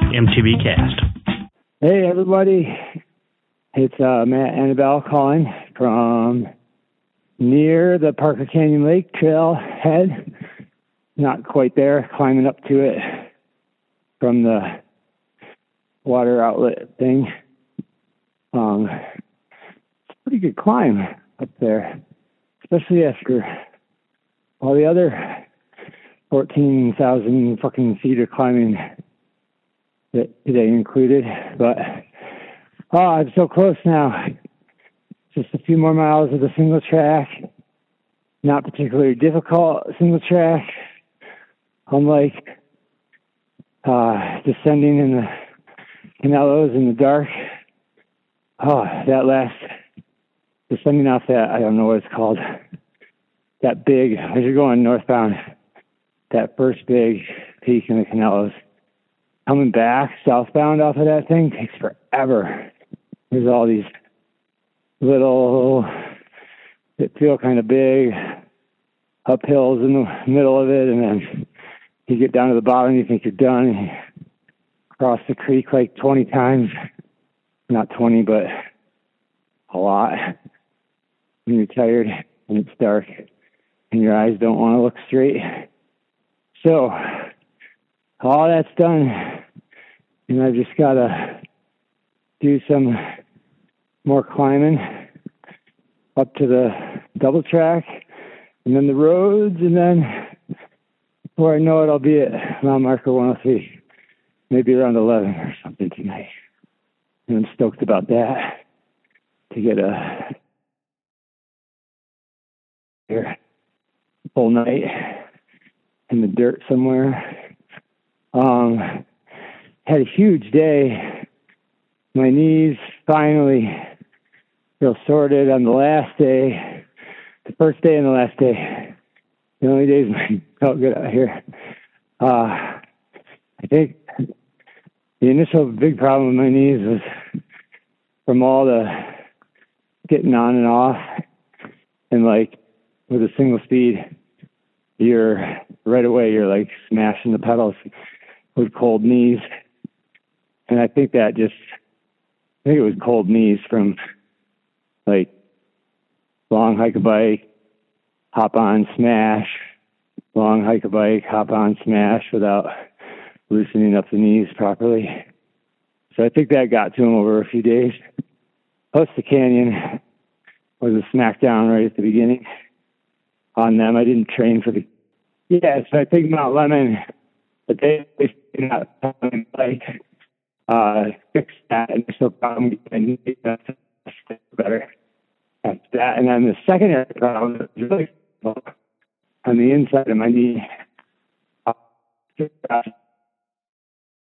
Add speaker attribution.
Speaker 1: MTB Cast.
Speaker 2: Hey, everybody. It's Matt Annabelle calling from near the Parker Canyon Lake trailhead. Not quite there, climbing up to it from the water outlet thing. It's a pretty good climb up there, especially after all the other 14,000 fucking feet of climbing that today included. But I'm so close now. Just a few more miles of the single track. Not particularly difficult single track. Unlike descending in the Canellos in the dark. Oh, that last descending off that, I don't know what it's called. That big, as you're going northbound, that first big peak in the Canellos. Coming back southbound off of that thing takes forever. There's all these little, that feel kind of big, uphills in the middle of it, and then you get down to the bottom, you think you're done, and you cross the creek like 20 times. Not 20, but a lot. When you're tired and it's dark and your eyes don't want to look straight. So, all that's done, and I've just got to do some more climbing up to the double track, and then the roads, and then before I know it, I'll be at mile marker 103, maybe around 11 or something tonight. And I'm stoked about that, to get a full night in the dirt somewhere. Had a huge day. My knees finally feel sorted on the last day, the first day and the last day. The only days I felt good out here. I think the initial big problem with my knees was from all the getting on and off, and like with a single speed, you're right away, you're like smashing the pedals with cold knees. And I think it was cold knees from like long hike a bike, hop on, smash, long hike a bike, hop on, smash without loosening up the knees properly. So I think that got to him over a few days. Plus the canyon was a smackdown right at the beginning on them. I didn't train for so I think Mount Lemmon, but they not like fix that initial problem and that's better after that. And then the secondary problem was really on the inside of my knee.